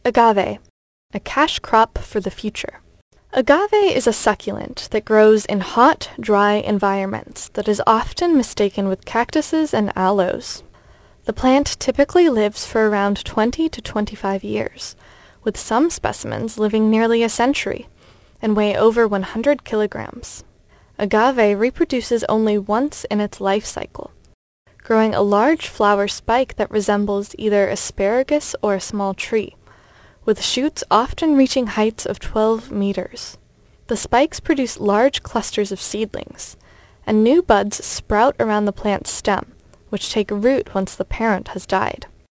Agave, a cash crop for the future. Agave is a succulent that grows in hot, dry environments that is often mistaken with cactuses and aloes. The plant typically lives for around 20 to 25 years, with some specimens living nearly a century and weigh over 100 kilograms. Agave reproduces only once in its life cycle, growing a large flower spike that resembles either asparagus or a small tree, with shoots often reaching heights of 12 meters. The spikes produce large clusters of seedlings, and new buds sprout around the plant's stem, which take root once the parent has died.